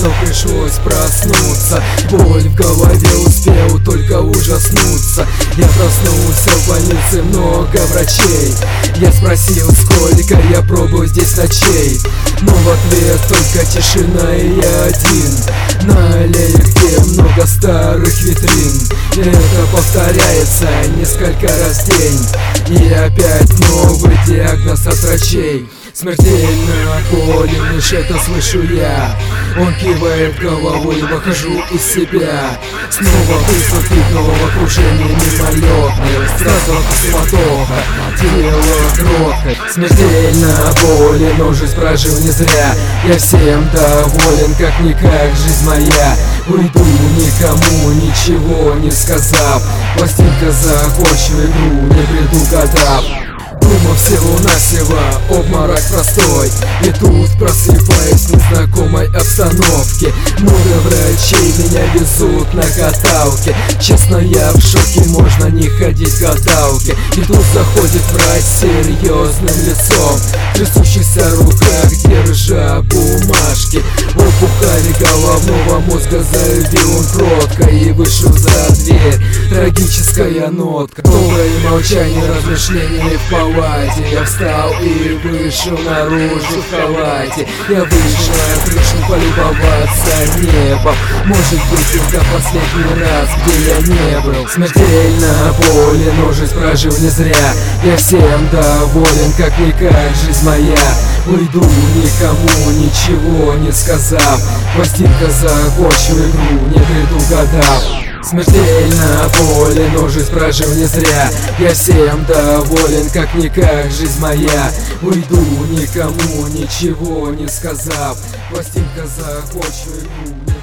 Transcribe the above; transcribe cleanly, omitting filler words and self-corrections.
но пришлось проснуться. Боль в голове, успел только ужаснуться. Я проснулся в больнице, много врачей. Я спросил, сколько я пробыл здесь ночей, но в ответ только тишина, и я один на аллее, где много старых витрин. Это повторяется несколько раз в день, и опять новый диагноз от врачей. Смертельная боль, лишь это слышу я. Он кивает головой, выхожу из себя. Снова приступи головокружение мимолетное. Сразу суматоха, тело кроткое. Смертельная боль, но жизнь прожил не зря. Я всем доволен, как-никак жизнь моя. Уйду, никому ничего не сказав. Пластинка закончу игру, не предугадав. Думал всего-навсего обморок простой, и тут просыпаюсь в незнакомой обстановке. Много врачей меня везут на каталке. Честно, я в шоке, можно не ходить к гадалке. И тут заходит врач с серьезным лицом, в трясущихся руках держа бумажки. Опухали головного мозга, заявил он кротко, и вышел за дверь. Трагическая нотка, долгое молчание, размышления в палате. Я встал и вышел наружу в халате. Я вышел на крышу полюбоваться небом. Может быть, это последний раз, где я не был. Смертельно болен, но жизнь прожил не зря. Я всем доволен, как-никак жизнь моя. Уйду, никому ничего не сказав. Пластинка закончу игру, не предугадав. Смертельно болен, но жизнь прожил не зря. Я всем доволен, как-никак жизнь моя. Уйду, никому ничего не сказав. Пластинка закончу игру.